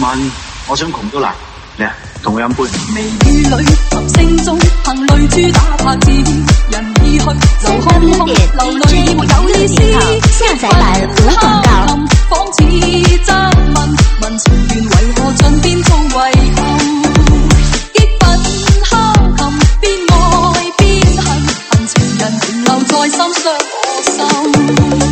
晚我想窮都難，嚟啊，同我飲杯。 微雨裏，琴聲中，行淚珠打拍子，人已去，留空空，流淚已沒有意思。 下載版無廣告。 仿似質問，問情緣為何盡變做遺憾？激憤敲琴，邊愛邊恨，恨情人仍留在心，傷我心。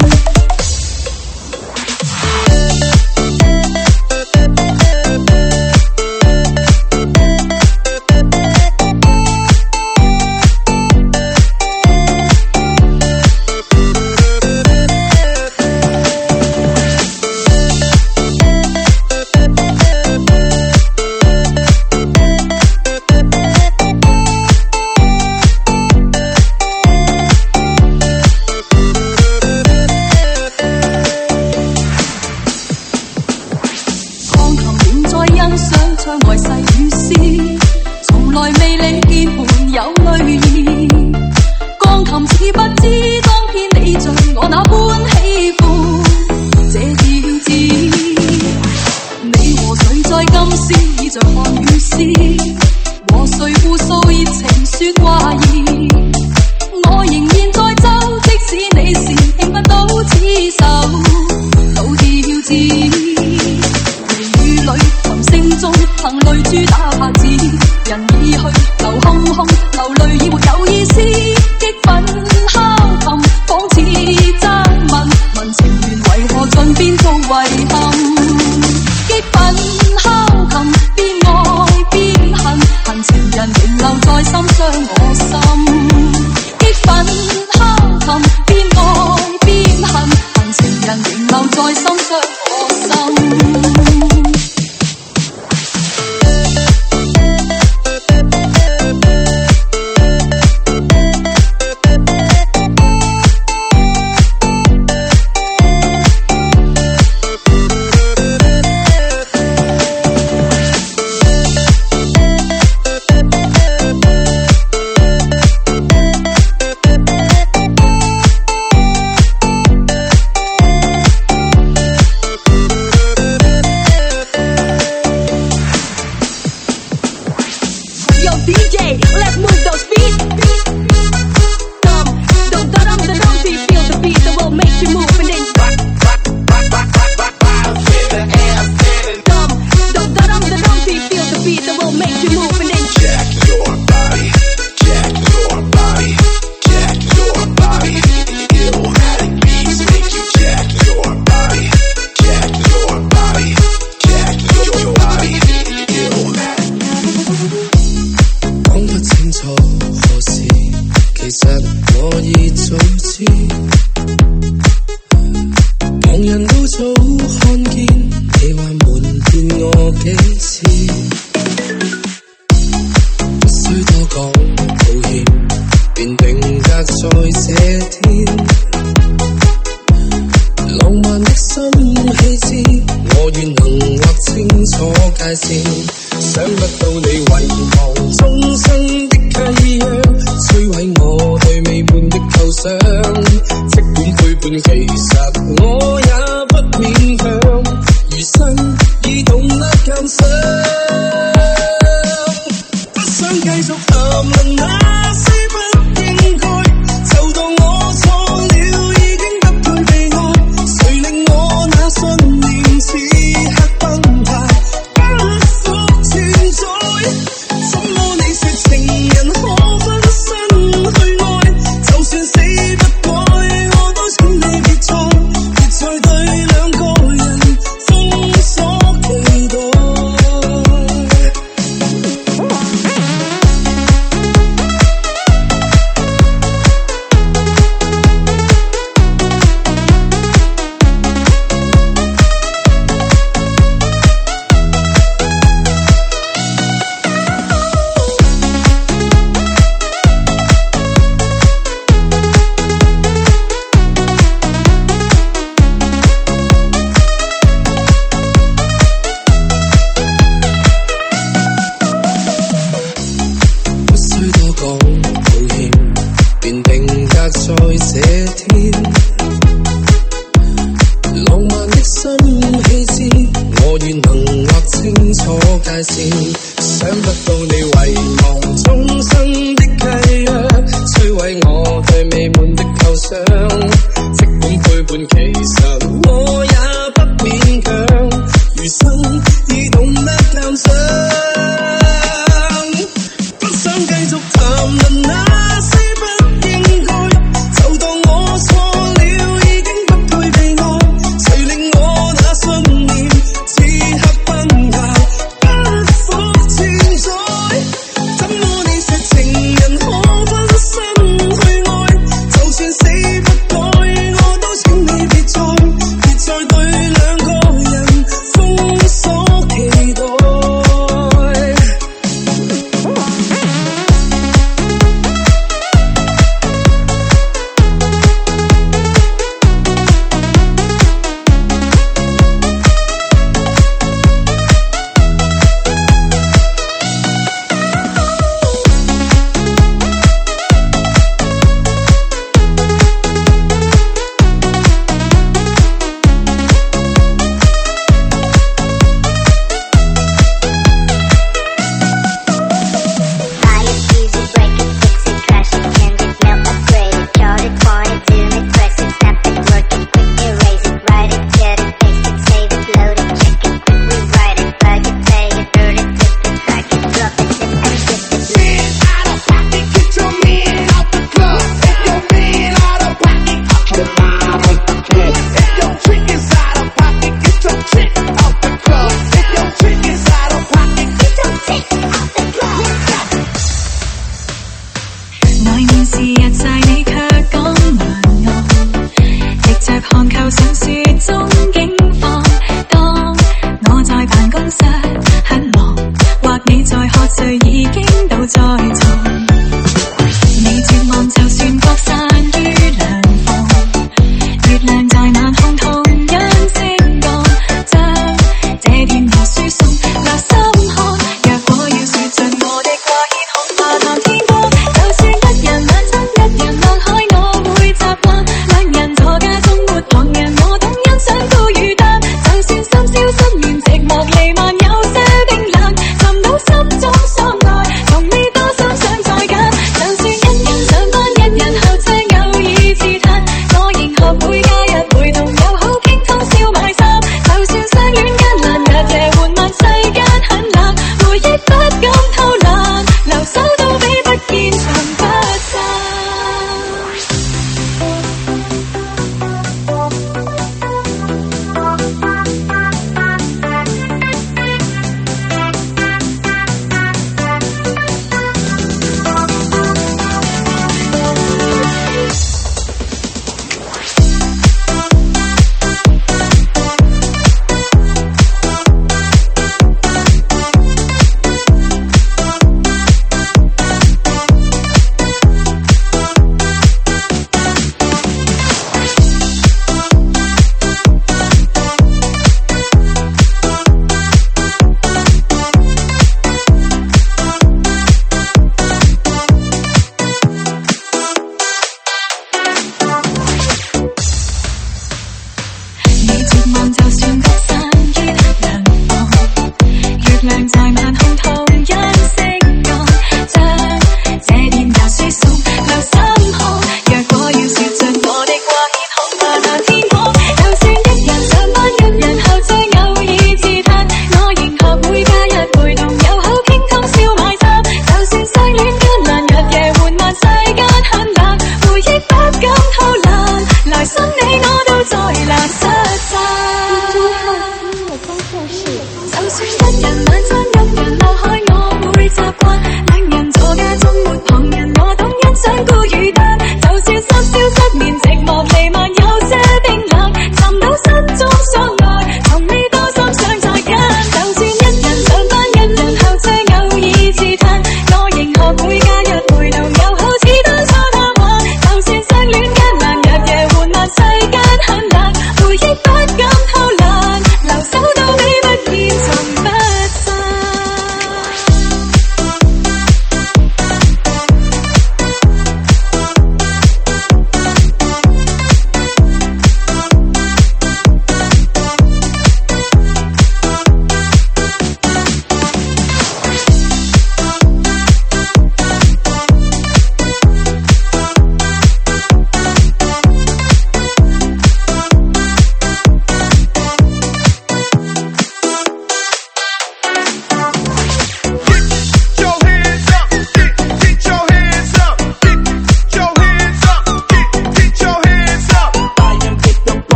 寂寞彌漫有些冰冷，尋到心中所愛，從未多心想再跟。就算一人兩班人，然後這偶爾自嘆，我仍學會假日回頭，又好似當初他話，就算相戀艱難，日夜緩慢，世間很冷，回憶不敢偷懶，留守到你不見尋不散。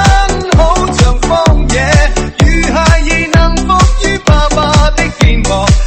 人生好像荒野，如孩兒能伏於爸爸的肩膊。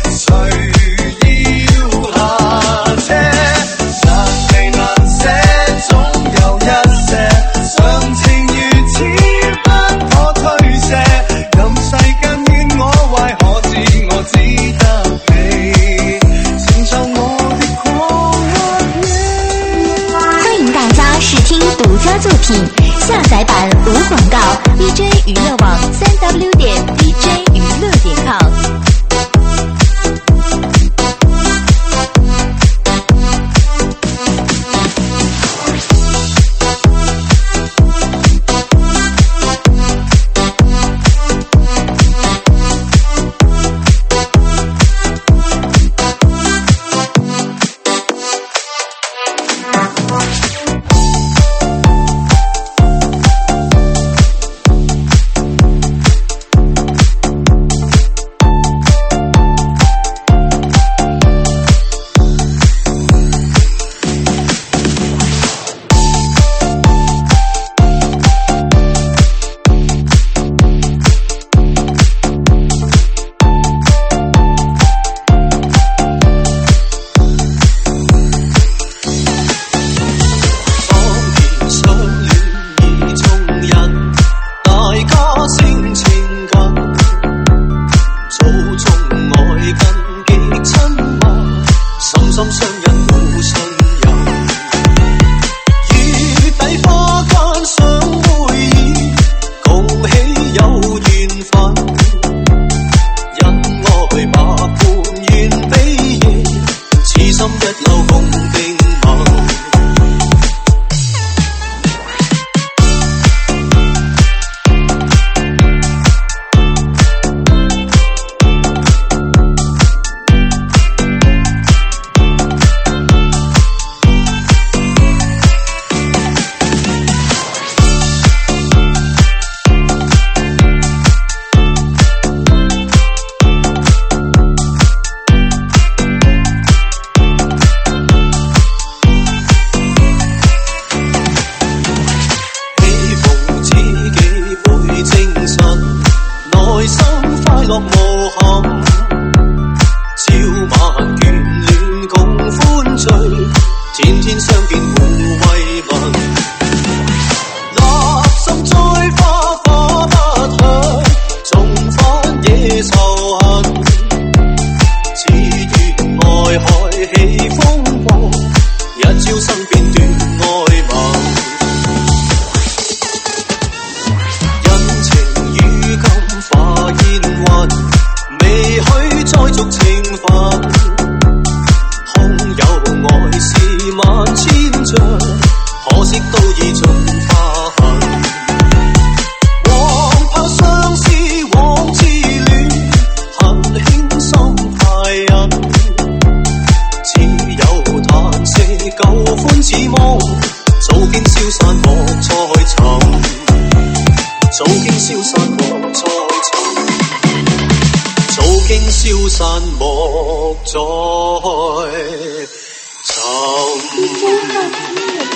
深深相印互信任。雨底花間相會意，共喜有緣分。因愛把伴願比翼，此心一路共定盟。樂無憾，朝晚眷戀共歡聚，天天相見互慰問。立心栽花花不去，重返野仇恨。只願愛海起風波，一朝生變斷愛盟。因情與金化煙雲，未許再續情分。空有愛是萬千丈，可惜都已盡化痕。往怕相思往痴戀，恨輕心太忍。只有嘆息舊歡似夢，早經消散莫再尋。早經消散莫再尋，早經消散莫再尋。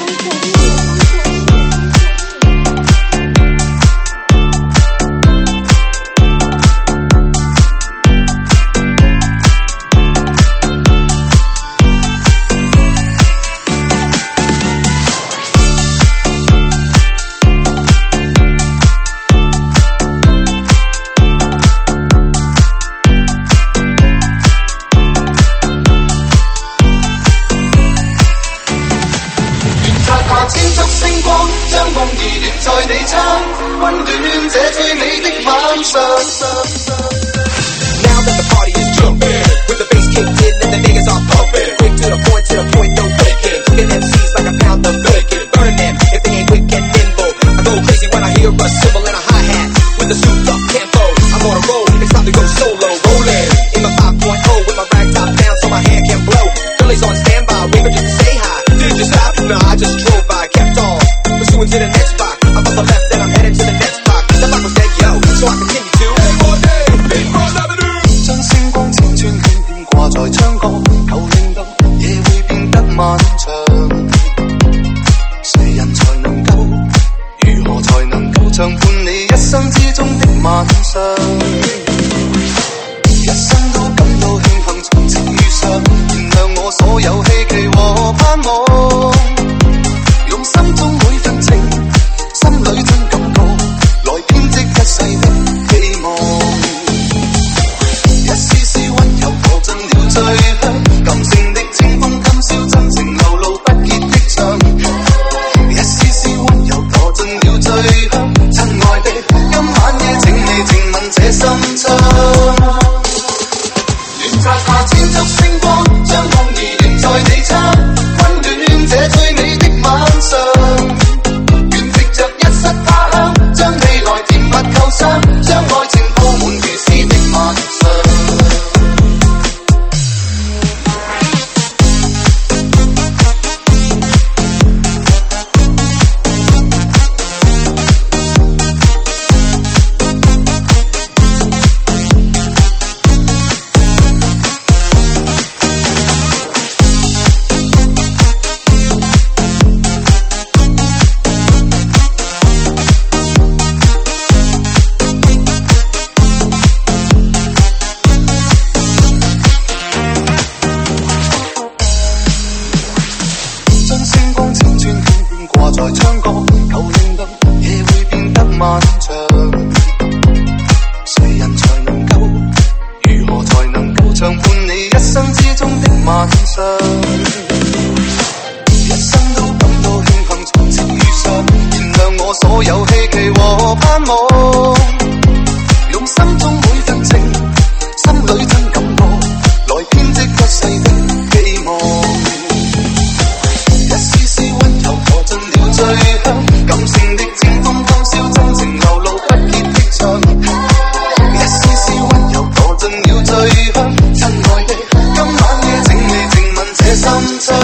Now that the party is jumping, with the bass kicked in and the niggas are pumping, quick to the point, no faking. Cooking MCs like a pound of bacon, burn them if they ain't quick and nimble. I go crazy when I hear a cymbal and a hi-hat with a souped up tempo. I'm on a roll, it's time to go solo, rolling in my 5.0 with my rag top down so my hair can blow. Phillies on standby, waving just to say hi. Did you stop? No, I just drove by, kept on pursuing to the next spot. I'm on the left and I'm headed to the next block. The block was dead, yo, so I continue to將星光千串卷片掛在窗角，求令到夜會變得漫長。誰人才能夠？如何才能夠像伴你一生之中的晚上？一生都感到慶幸從此遇上，原諒我所有希冀和盼望。用心中每份情，心裏真感覺，來編織一世的希望。一絲絲溫柔磨盡了醉香，感性的清風今宵真情流露不結的唱。一絲絲溫柔磨盡了醉香，親愛的，今晚夜請你的晚上，一生都感到慶幸從前遇上，原諒我所有希冀和盼望，用心中每份情，心裏真感覺，來編織一世的寄望。一絲絲溫柔磨盡了醉香，感性的清風當宵，真情流露不結的唱。一絲絲溫柔磨盡了醉香，親愛的，今晚夜請你靜吻這心窗。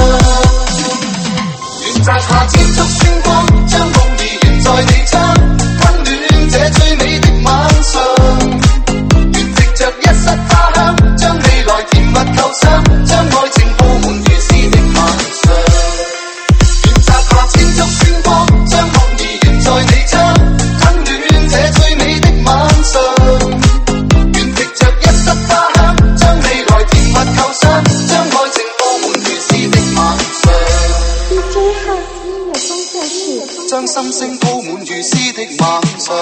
願摘下千束星光，將夢兒懸在你窗，溫暖這最美的晚上。願藉着一室花香，將未來甜蜜構想，將愛情佈滿如詩的晚上。願摘下千束星光，將夢兒懸在你窗，溫暖這最美的晚上。願藉着一室花香，將未來甜蜜構想，將愛情佈滿如詩的晚上。將心聲鋪滿如詩的晚上。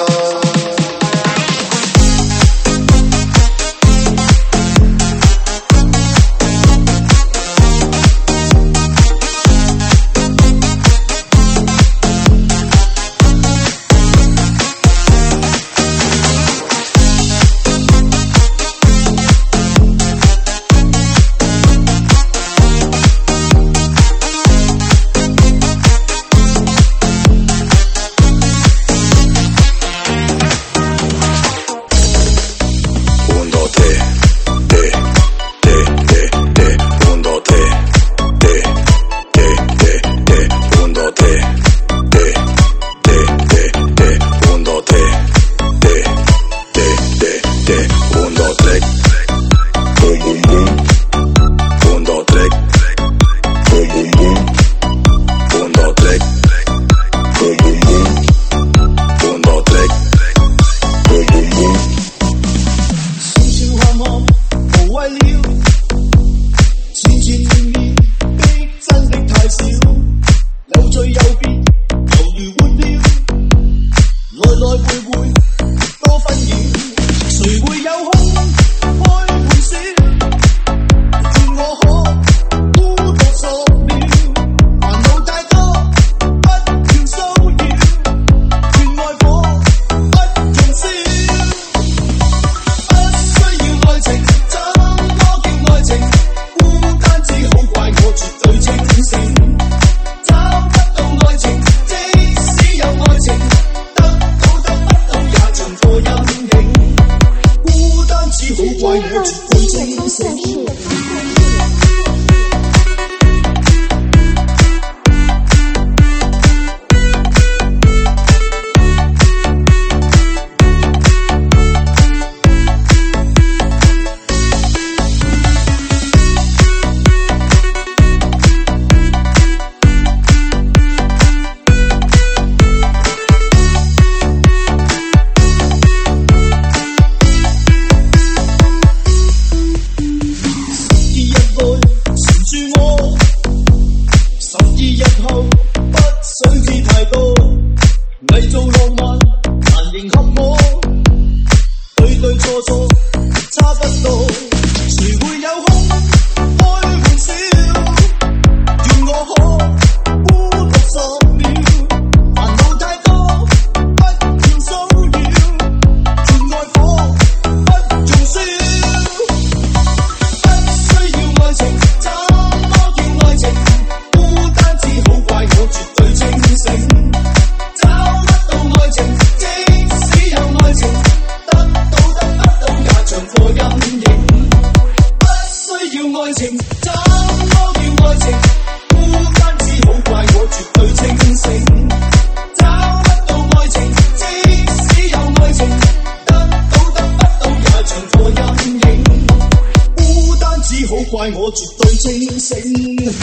怪我絕對清醒。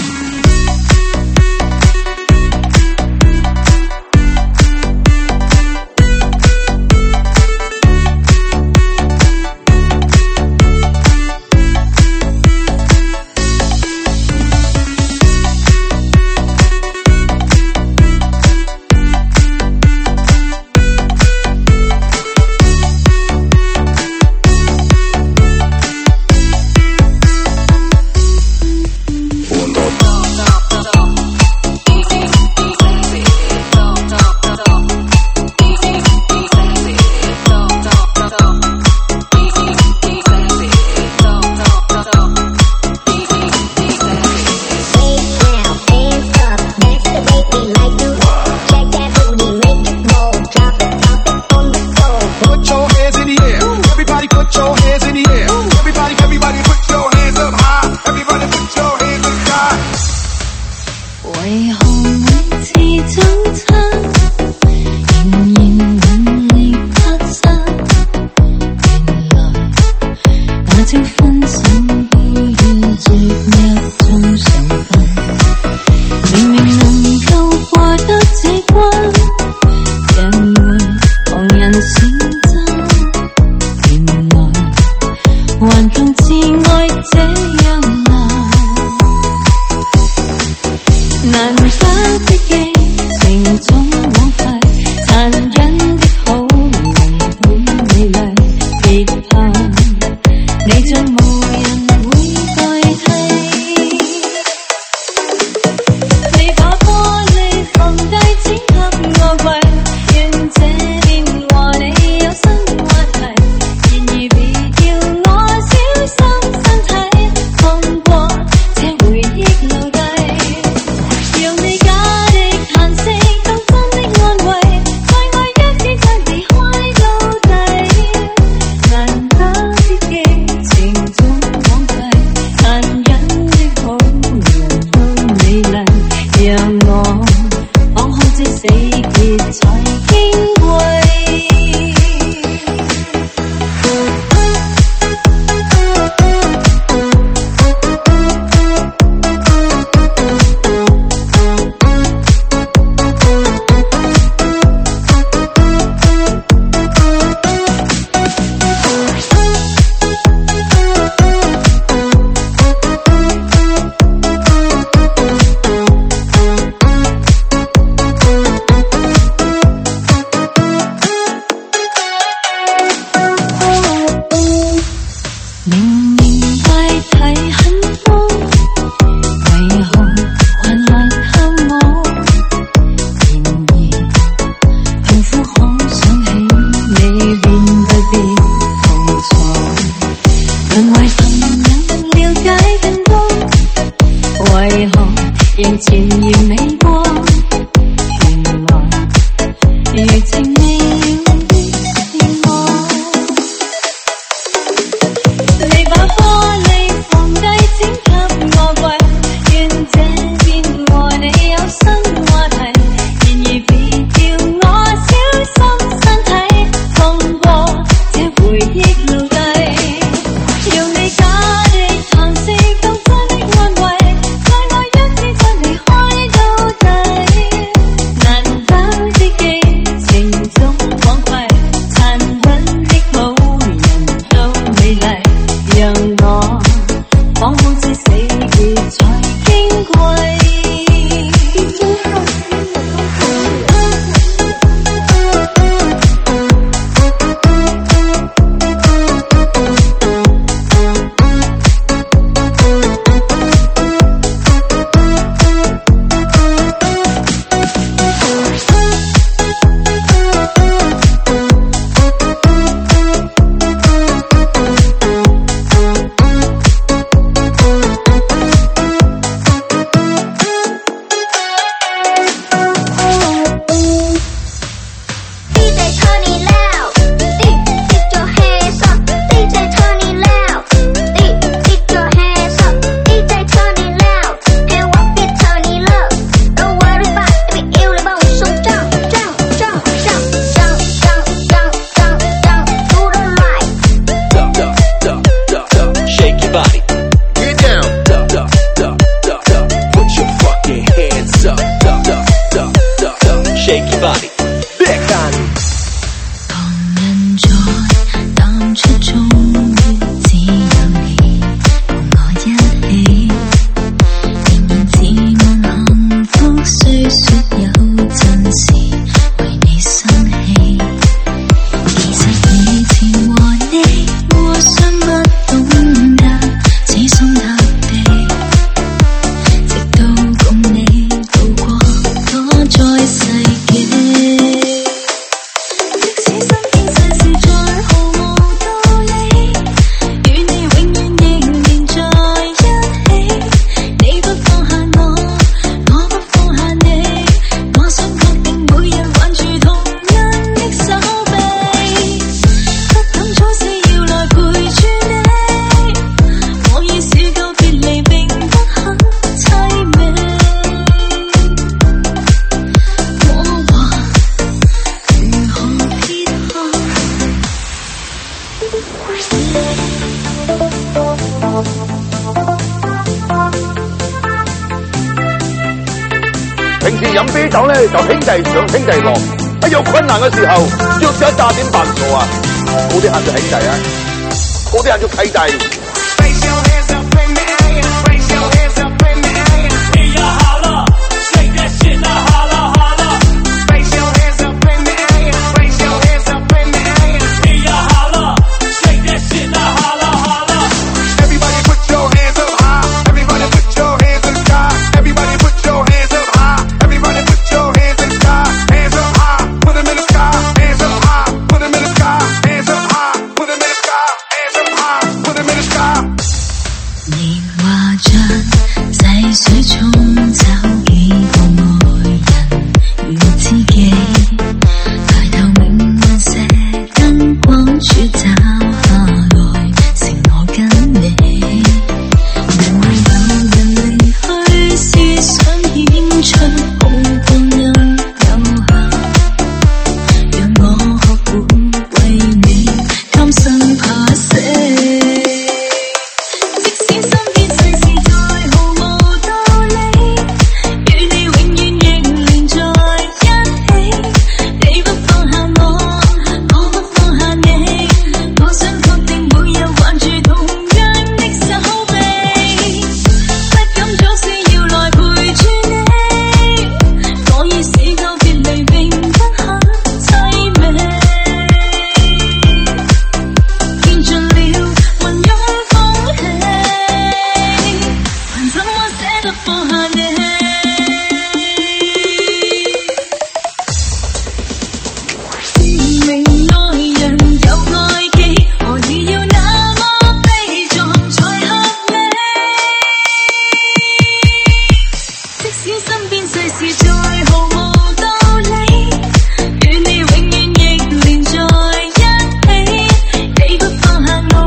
時飲啤酒咧就兄弟上兄弟落，一有困難嘅時候約咗一紮點辦錯啊！好啲喊做兄弟啊，好啲喊做契弟。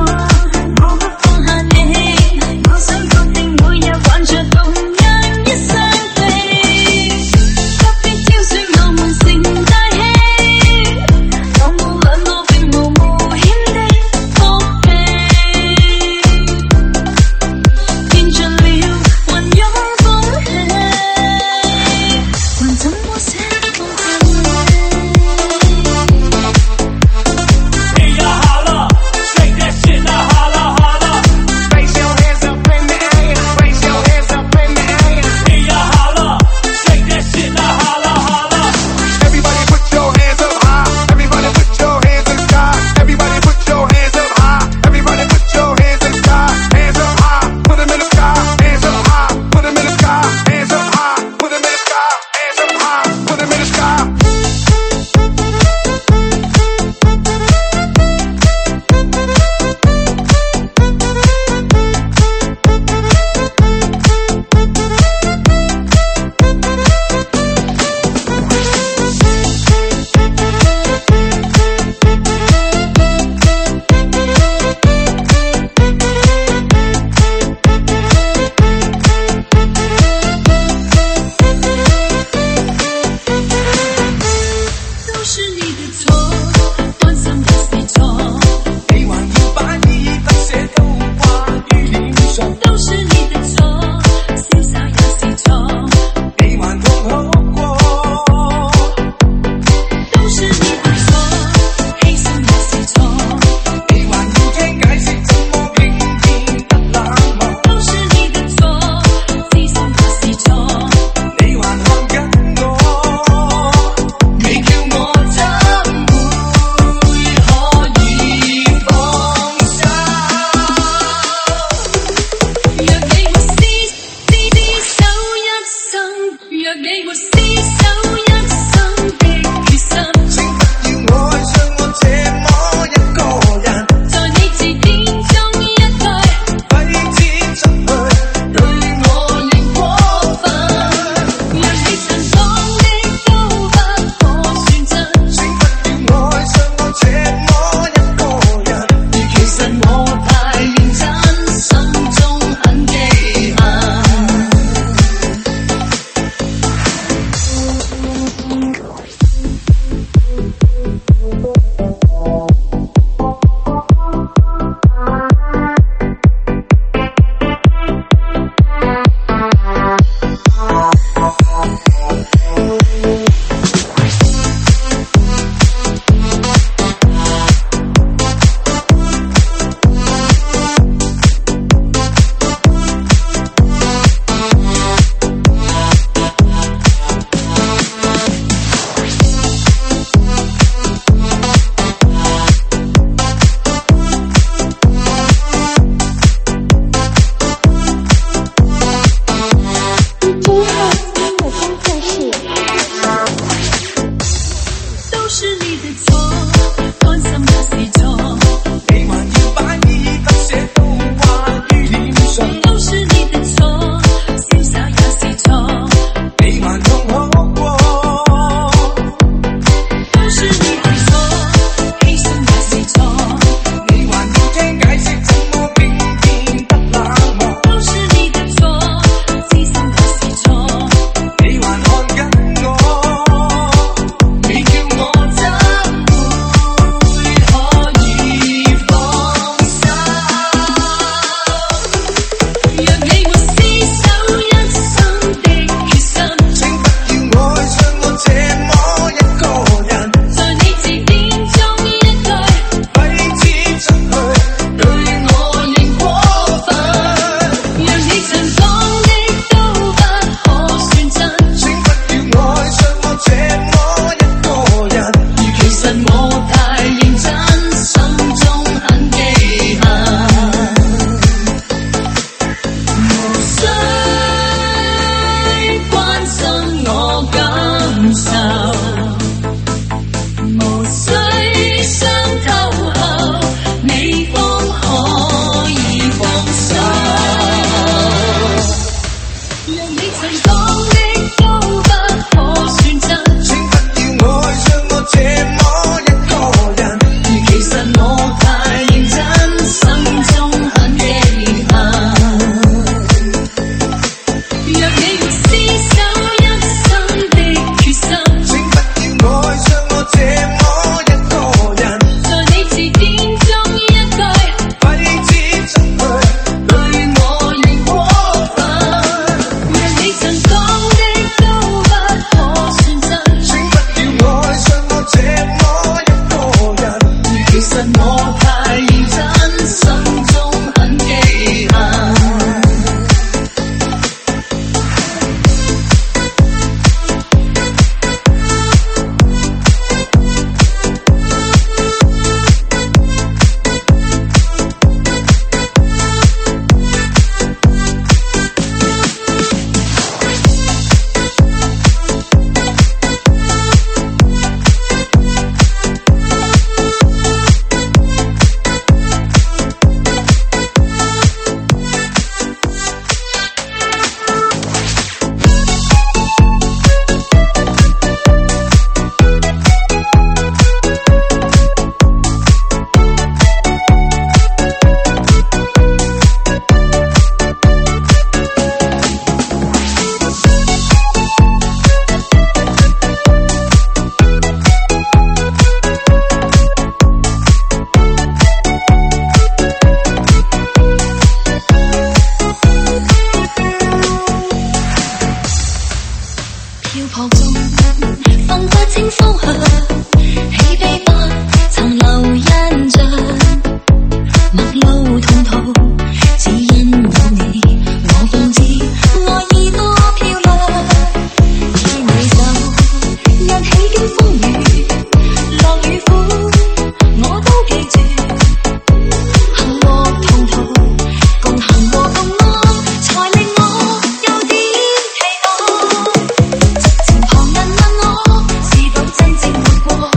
一前旁人问我是否真正活过。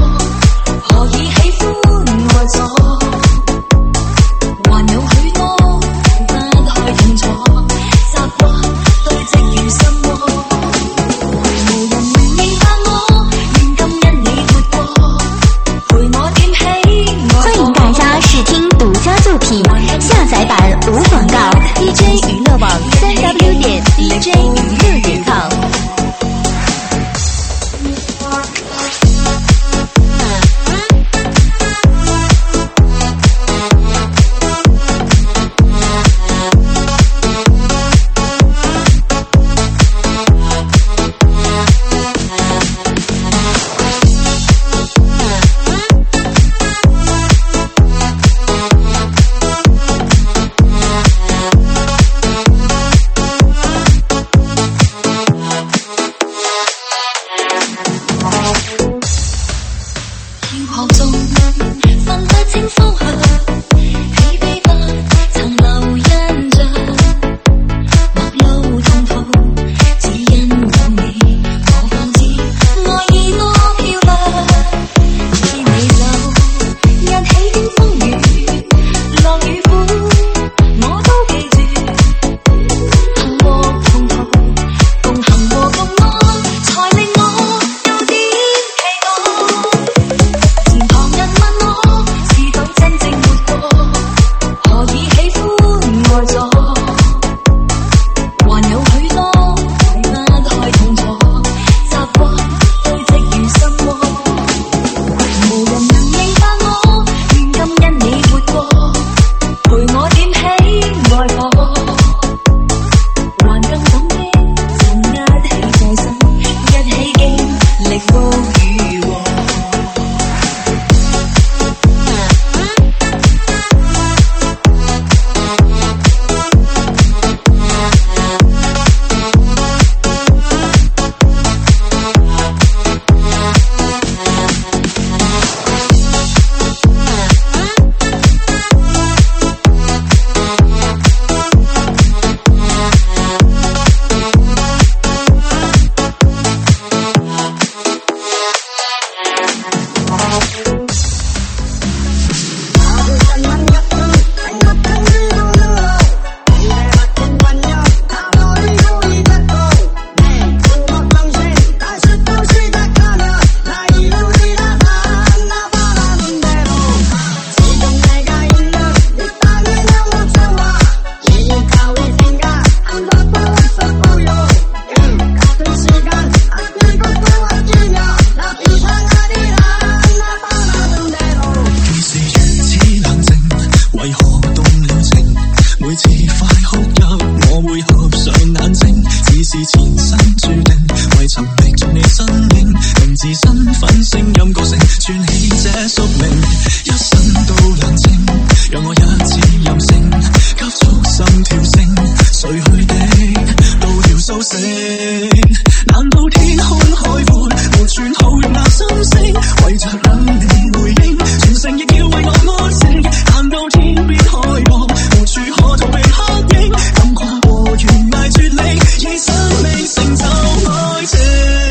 是前生注定，為尋覓着你身影，名字身份聲音個性，串起這宿命，一生都冷靜，讓我一次任性，急速心跳聲，睡去的都要甦醒。難道天空海闊，沒寸好容納心聲，為着等你回應，全城亦要為我安靜。難道天邊海角，無處可逃避黑影，敢跨過懸崖絕嶺，以生命成就愛情。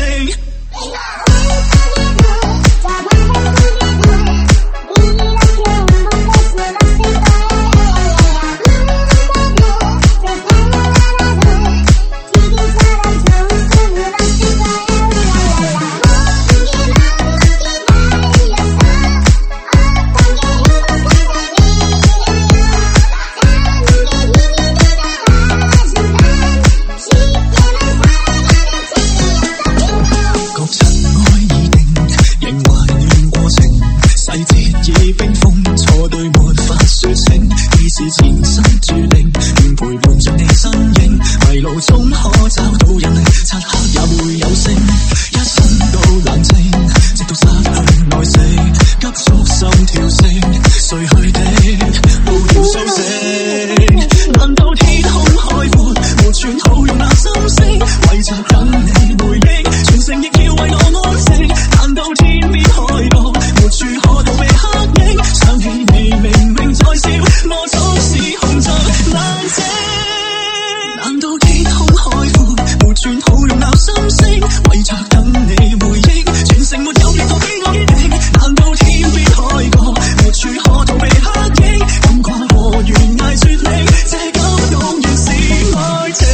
是前生注定，願陪伴着你身影，迷路中可找到引力，漆黑也會有聲，一生都冷靜，直到失去耐性，急速心跳聲，睡去的都要甦醒。難道天空海闊，沒寸好容納心聲，為着等你回應，全城亦要為我安靜。難道天邊海角，沒處可逃避黑影，想起你明明在笑，我總是紅着冷靜。難道天空海闊，沒寸好容納心聲，為着等你回應，全城沒有人逃避我堅定。難道天邊海角，沒處可逃避黑影，敢跨過懸崖絕嶺，這感永遠是愛情。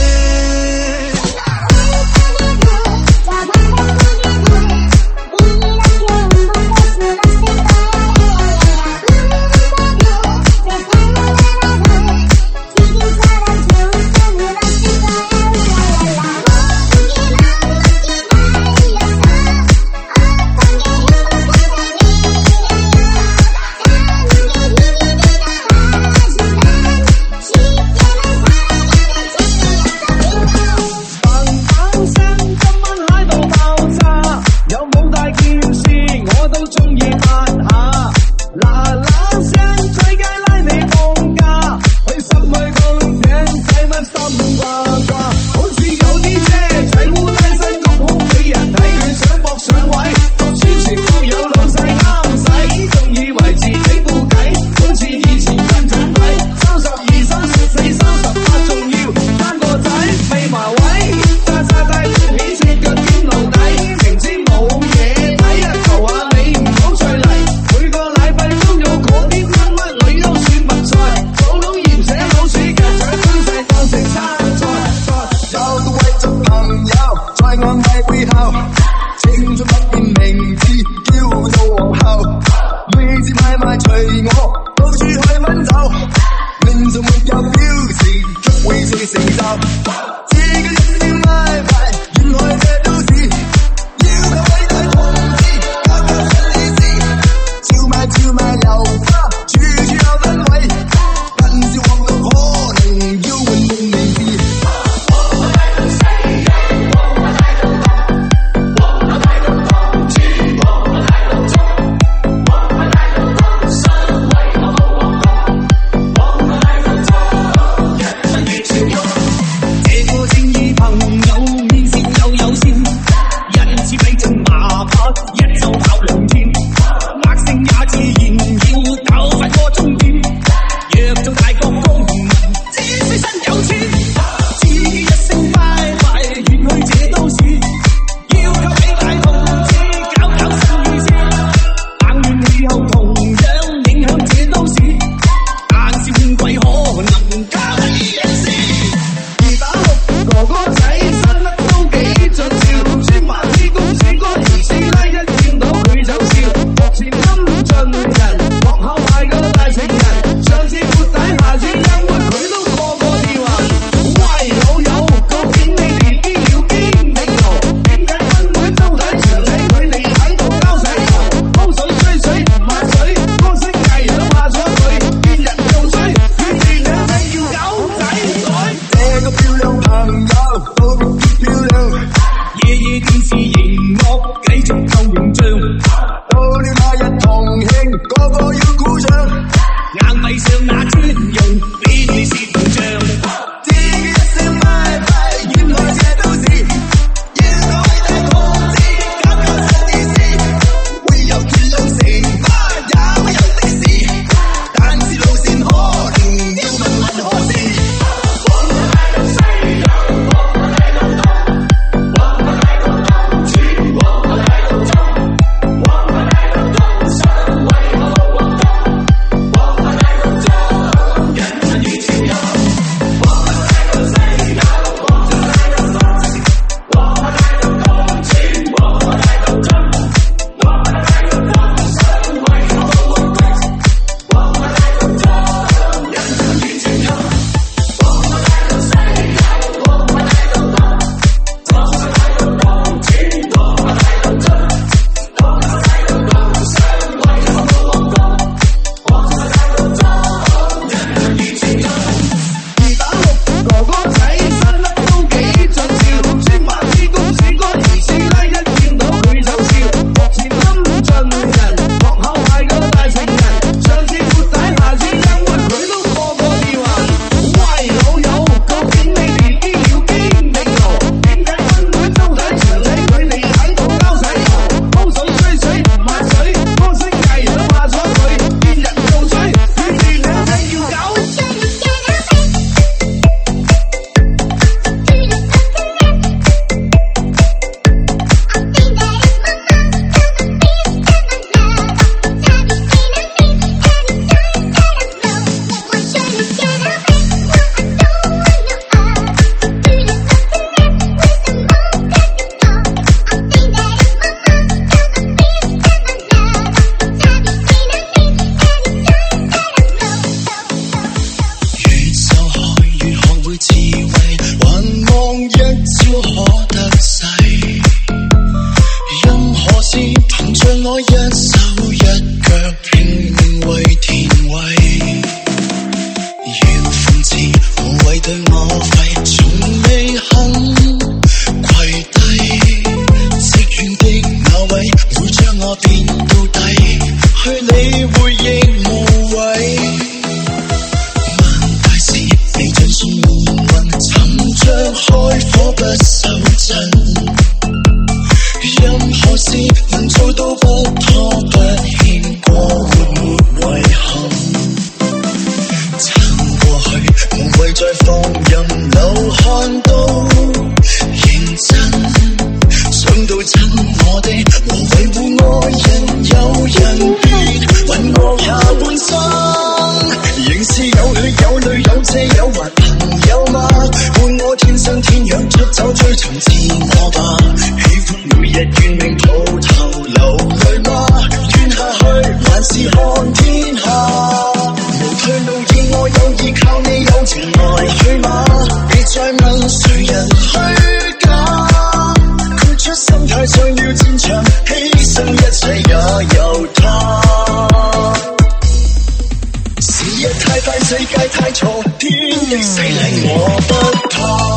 追尋自我吧，喜歡每日怨命抱頭流淚嗎？怨下去還是看天下，無退路以我有意靠你友情來去嗎？別再問誰人虛假，豁出心態想要戰場，犧牲一切也由他。時日太快，世界太錯，天的死令我不怕。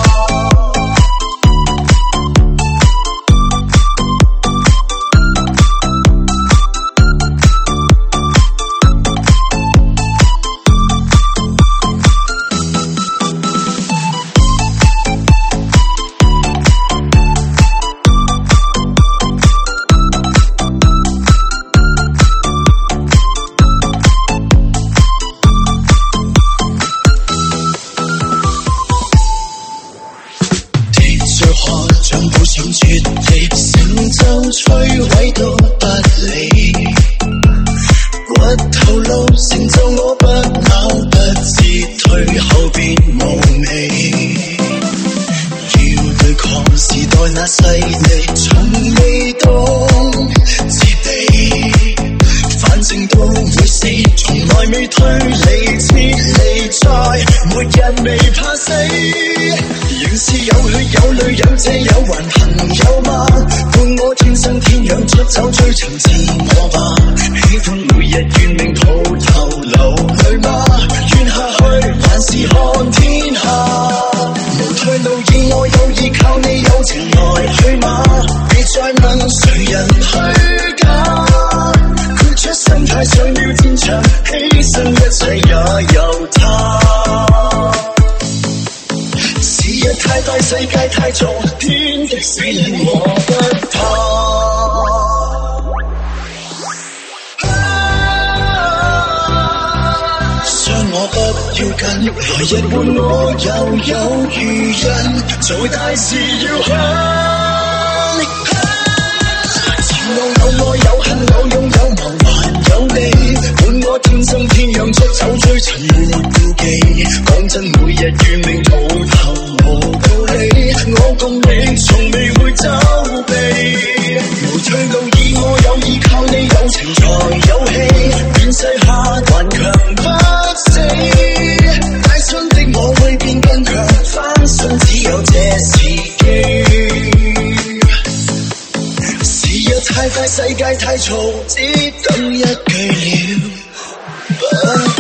絕地成就摧毀都不理，掘頭路成就我不咬不折退，後邊無味。要對抗時代那勢力，從未懂自卑，反正都會死，從來未退離，撤離在末日未怕死。仍是有血有淚有借有還朋友嗎？伴我天生天養出走追尋自我吧，喜歡每日怨命抱頭流淚嗎？怨下去還是看天下，無退路以我有意靠你友情來去嗎？別再問誰人虛假，豁出心態想要戰場，犧牲一切也由他。時日太快，世界太錯，天的死令我不怕。傷我不要緊，來日換我又有餘人，做大事要狠。前路有愛有恨有勇有謀還有你，伴我天生天養出走追尋沒顧忌。講真每日怨命抱頭無道理，我共你從未會走避，無退路以我有意靠你友情才有戲，變世下頑強不死，帶傷的我會變更強，翻身只有這時機。時日太快，世界太嘈，只等一句了不。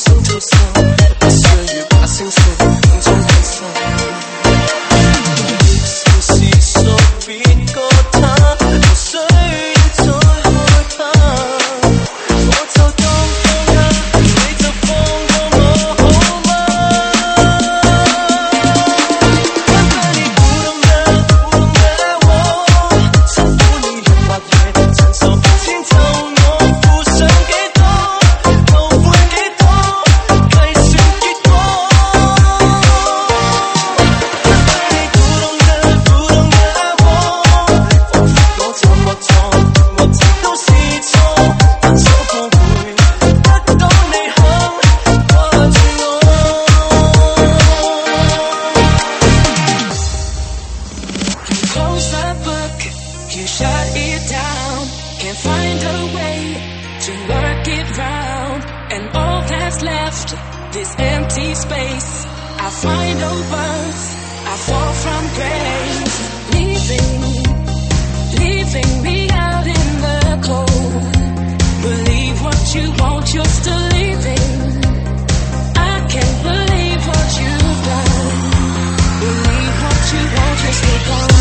中逃生，不需要把聲聲當中犧牲。我亦是所別個他，無需要再害怕，我就當放下，你就放過我好嗎？翻返你鼓動的我，辛苦你日或夜，承受遷就我付上幾多，後悔幾多，計算結果。翻返你鼓動的我，彷彿我沉默錯，我直都是錯，不想後悔，得到你肯掛住我。You close the book, you shut it down, can't find a way to work it round, and all that's left, this empty space. I find no words, I fall from grace, leaving me out in the cold. Believe what you want, you're still leaving. I can't believe what you've done. Believe what you want, you're still gone.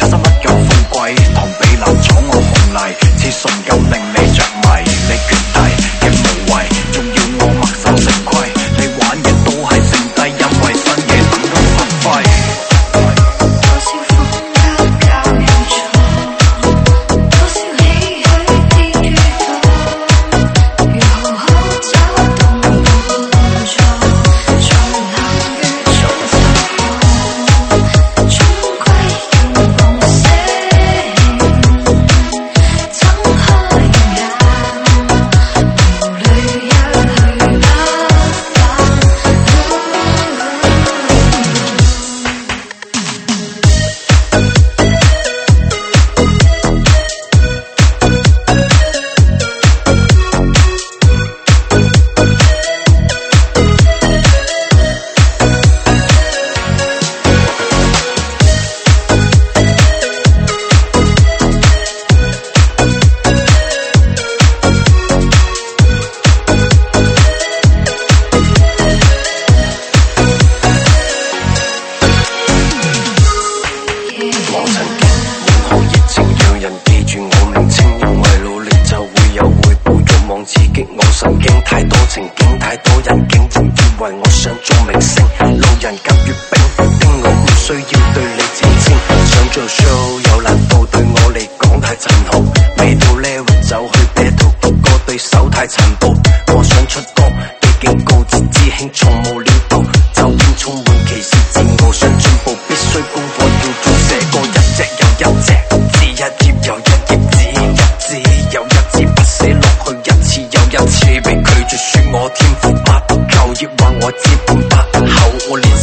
出身不夠富貴，同比男闖我紅泥，似純感令你着迷，你決堤嘅無謂，仲要我墨守成規，你玩嘅都係剩低，因為新嘢等緊發揮。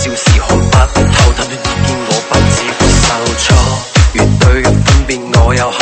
我有